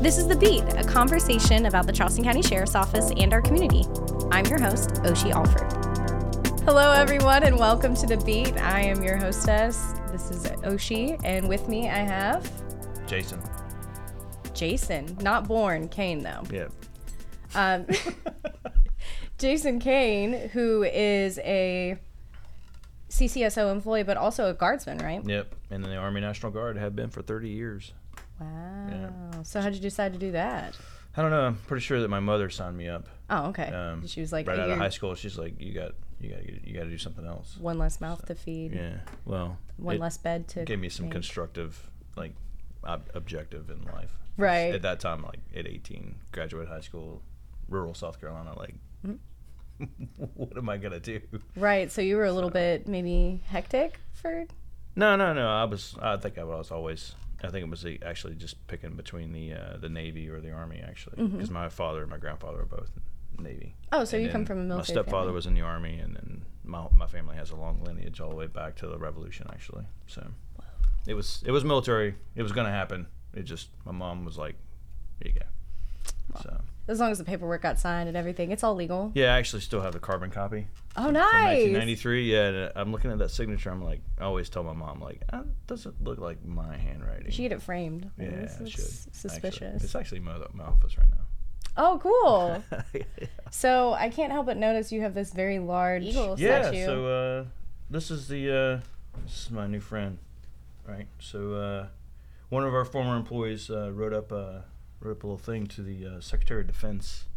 This is The Beat, a conversation about the Charleston County Sheriff's Office and our community. I'm your host, Oshi Alford. Hello, everyone, and welcome to The Beat. I am your hostess. This is Oshi, and with me I have... Jason. Jason, not born, Kane, though. Yeah. Jason Kane, who is a CCSO employee, but also a guardsman, right? Yep. And then the Army National Guard have been for 30 years. Wow. Yeah. So how did you decide to do that? I don't know. I'm pretty sure that my mother signed me up. Oh, okay. She was like, right out of high school. She's like, you got to do something else. One less mouth to feed. Yeah. Well, one less bed to gave me some make. Constructive, objective in life. Right. At that time, at 18, graduated high school, rural South Carolina, what am I gonna do? Right. So you were a little bit maybe hectic for. No. I think it was actually just picking between the Navy or the Army, actually, because my father and my grandfather are both Navy. Oh, so you come from a military My stepfather family. was in the Army, and then my family has a long lineage all the way back to the Revolution, actually. So it was military. It was going to happen. It just, my mom was like, here you go. Wow. So as long as the paperwork got signed and everything, it's all legal. yeah, I actually still have the carbon copy. Oh, nice. From 1993. Yeah, and I'm looking at that signature. I'm like, I always tell my mom, doesn't look like my handwriting. You should get it framed. Yeah, It's I should. suspicious. Actually. It's actually my office right now. Oh, cool. Yeah. So I can't help but notice you have this very large eagle statue. Yeah, so this is this is my new friend, right? So one of our former employees wrote up a little thing to the Secretary of Defense,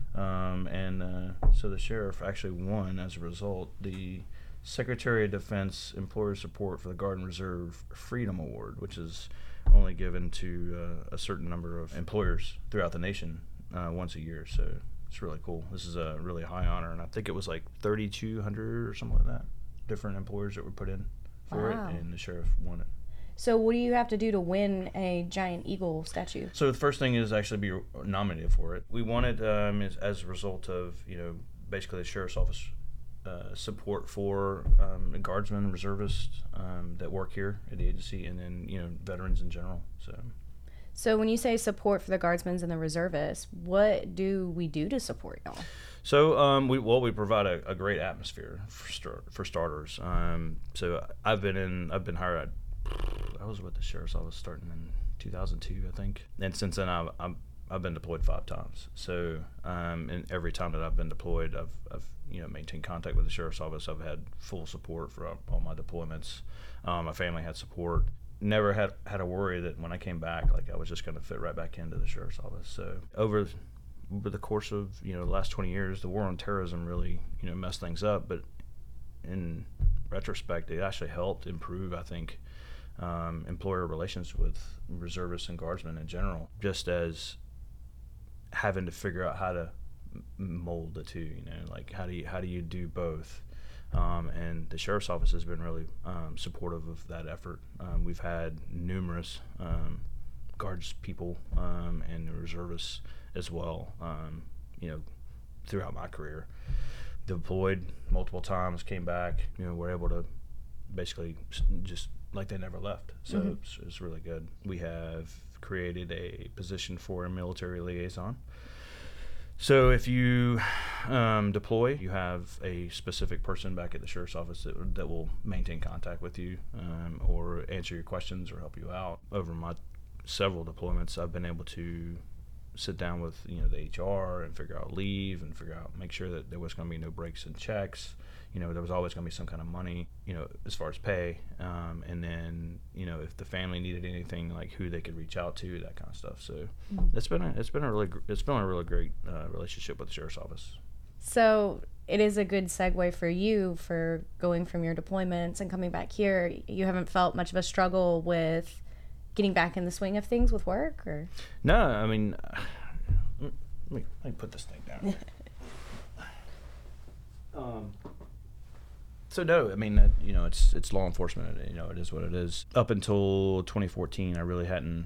and so the sheriff actually won as a result the Secretary of Defense Employer Support for the Guard and Reserve Freedom Award, which is only given to a certain number of employers throughout the nation once a year. So it's really cool. This is a really high honor, and I think it was 3,200 or something like that, different employers that were put in for it, and the sheriff won it. So what do you have to do to win a giant eagle statue? So the first thing is actually be nominated for it. We won it as a result of, basically the sheriff's office support for guardsmen, reservists that work here at the agency, and then, veterans in general. So when you say support for the guardsmen and the reservists, what do we do to support y'all? So we provide a great atmosphere for starters. So I've been hired. I was with the sheriff's office starting in 2002, I think, and since then I've been deployed 5 times. So and every time that I've been deployed, I've maintained contact with the sheriff's office. I've had full support for all my deployments. My family had support. Never had a worry that when I came back, I was just going to fit right back into the sheriff's office. So over the course of the last 20 years, the war on terrorism really messed things up. But in retrospect, it actually helped improve, I think, employer relations with reservists and guardsmen in general. Just as having to figure out how to mold the two, how do you do both? And the sheriff's office has been really supportive of that effort. We've had numerous guards people and reservists as well, throughout my career. Deployed multiple times, came back, were able to basically just like they never left. So it's really good. We have created a position for a military liaison. So if you deploy, you have a specific person back at the sheriff's office that will maintain contact with you or answer your questions or help you out. Over my several deployments, I've been able to sit down with the HR and figure out leave and make sure that there was going to be no breaks in checks. There was always going to be some kind of money, as far as pay, and then if the family needed anything, who they could reach out to, that kind of stuff. So it's been a really great relationship with the sheriff's office. So it is a good segue for you for going from your deployments and coming back here. You haven't felt much of a struggle with getting back in the swing of things with work, or? No, I mean, let me put this thing down. So no, I mean, it's law enforcement. It is what it is. Up until 2014, I really hadn't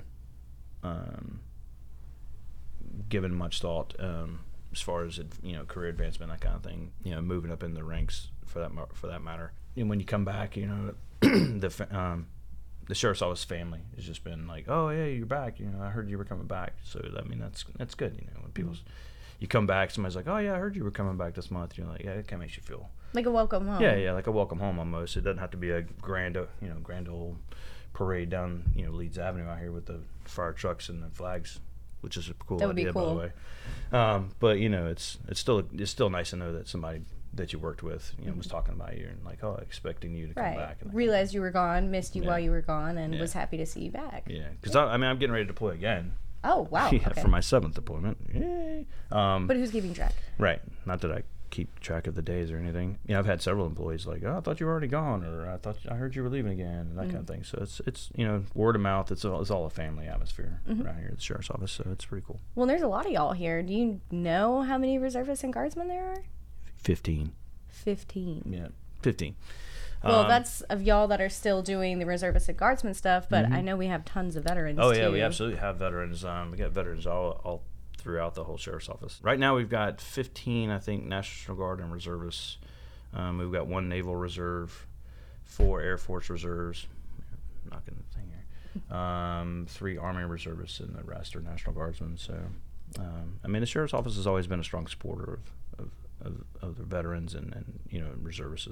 given much thought as far as career advancement, that kind of thing. Moving up in the ranks for that matter. And when you come back, the sheriff's office family has just been like, oh yeah, you're back. I heard you were coming back. So I mean that's good. When people you come back, somebody's like, oh yeah, I heard you were coming back this month. You're like, yeah, it kind of makes you feel like a welcome home. Yeah, like a welcome home almost. It doesn't have to be a grand old parade down Leeds Avenue out here with the fire trucks and the flags, which is a cool idea, by the way. But it's still nice to know that somebody that you worked with, was talking about you and like, oh, expecting you to come back. And realized you were gone, missed you while you were gone, and was happy to see you back. Yeah, because I'm getting ready to deploy again. Oh wow! Yeah, for my 7th deployment. Yay! But who's keeping track? Right. Not that I keep track of the days or anything. I've had several employees like, oh, I thought you were already gone, or I heard you were leaving again, and that kind of thing. So it's word of mouth. It's all a family atmosphere around here at the sheriff's office. So it's pretty cool. Well, there's a lot of y'all here. Do you know how many reservists and guardsmen there are? 15. 15. Yeah, 15. Well, that's of y'all that are still doing the reservist and guardsman stuff, but I know we have tons of veterans, Oh, yeah, too. we absolutely have veterans. We got veterans all throughout the whole sheriff's office. Right now we've got 15, I think, National Guard and reservists. We've got 1 Naval Reserve, 4 Air Force Reserves. Knocking the thing here. 3 Army Reservists, and the rest are National Guardsmen. So, I mean, the sheriff's office has always been a strong supporter of the veterans and reservists.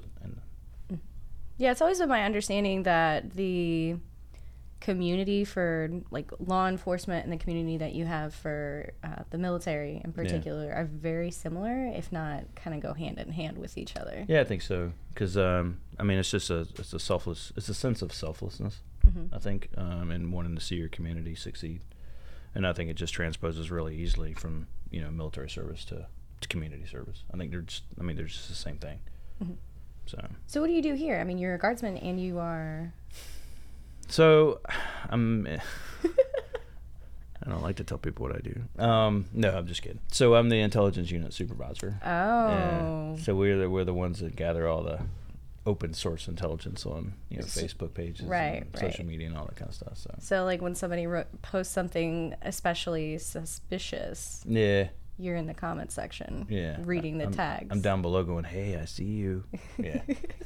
Yeah, it's always been my understanding that the community for like law enforcement and the community that you have for the military in particular are very similar, if not kind of go hand in hand with each other. Yeah, I think so. Because I mean, it's just a sense of selflessness, I think, and wanting to see your community succeed. And I think it just transposes really easily from military service to community service. I think they're just the same thing. So what do you do here? I mean, you're a guardsman and you are... So I don't like to tell people what I do. No, I'm just kidding. So I'm the intelligence unit supervisor. Oh. Yeah. So we're the ones that gather all the open source intelligence on Facebook pages, and social media, and all that kind of stuff. So like when somebody posts something especially suspicious. Yeah. You're in the comment section, reading the tags. I'm down below going, hey, I see you. Yeah.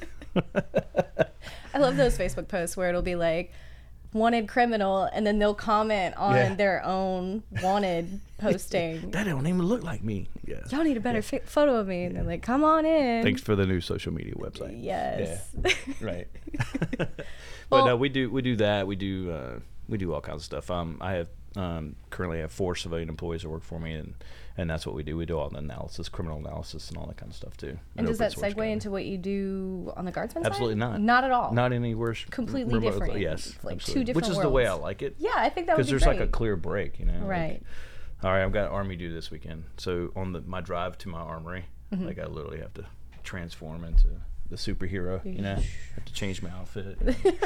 I love those Facebook posts where it'll be like, wanted criminal, and then they'll comment on their own wanted posting. That don't even look like me. Yeah. Y'all need a better photo of me. And they're like, come on in. Thanks for the new social media website. Yes. Yeah. Right. But no, we do that. We do all kinds of stuff. I have currently have 4 civilian employees that work for me, and that's what we do. We do all the analysis, criminal analysis, and all that kind of stuff too. And does that segue into what you do on the guardsman side? Absolutely not. Not at all. Not any worse. Completely different. Yes, like absolutely. 2 different Which is worlds. the way I like it. Yeah, I think that would be great. Because there's like a clear break, Right. Like, all right, I've got Army due this weekend. So on my drive to my armory, like I literally have to transform into the superhero. I have to change my outfit.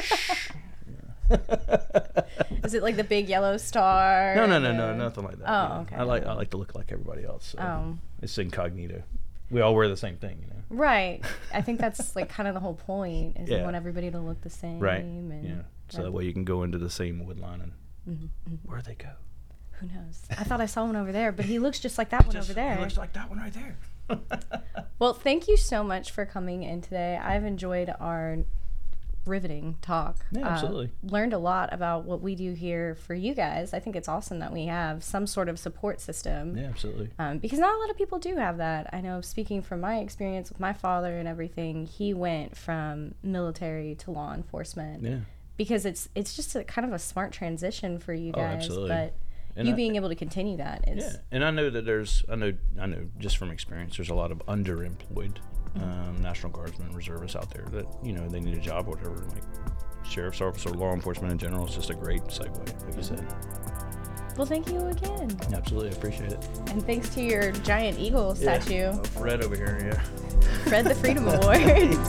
Is it like the big yellow star? No, nothing like that. Oh, okay. I like to look like everybody else. So it's incognito. We all wear the same thing, Right. I think that's like kind of the whole point is you want everybody to look the same. Right. And so that way you can go into the same wood line and where'd they go? Who knows? I thought I saw one over there, but he looks just like that one over there. He looks like that one right there. Well, thank you so much for coming in today. I've enjoyed our riveting talk. Yeah, absolutely. Learned a lot about what we do here for you guys. I think it's awesome that we have some sort of support system. Yeah, absolutely. Because not a lot of people do have that. I know, speaking from my experience with my father and everything, he went from military to law enforcement. Yeah. Because it's just a kind of a smart transition for you guys. Absolutely. But and being able to continue that is... Yeah, and I know that I know just from experience, there's a lot of underemployed National Guardsmen, reservists out there that, they need a job or whatever. Like sheriff's office or law enforcement in general is just a great segue, like you said. Well, thank you again. Absolutely, I appreciate it. And thanks to your giant eagle statue. Oh, Fred over here, Fred the Freedom Award.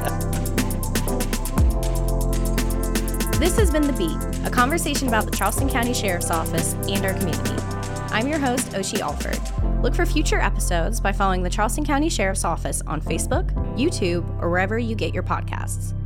This has been The Beat, a conversation about the Charleston County Sheriff's Office and our community. I'm your host, Oshie Alford. Look for future episodes by following the Charleston County Sheriff's Office on Facebook, YouTube, or wherever you get your podcasts.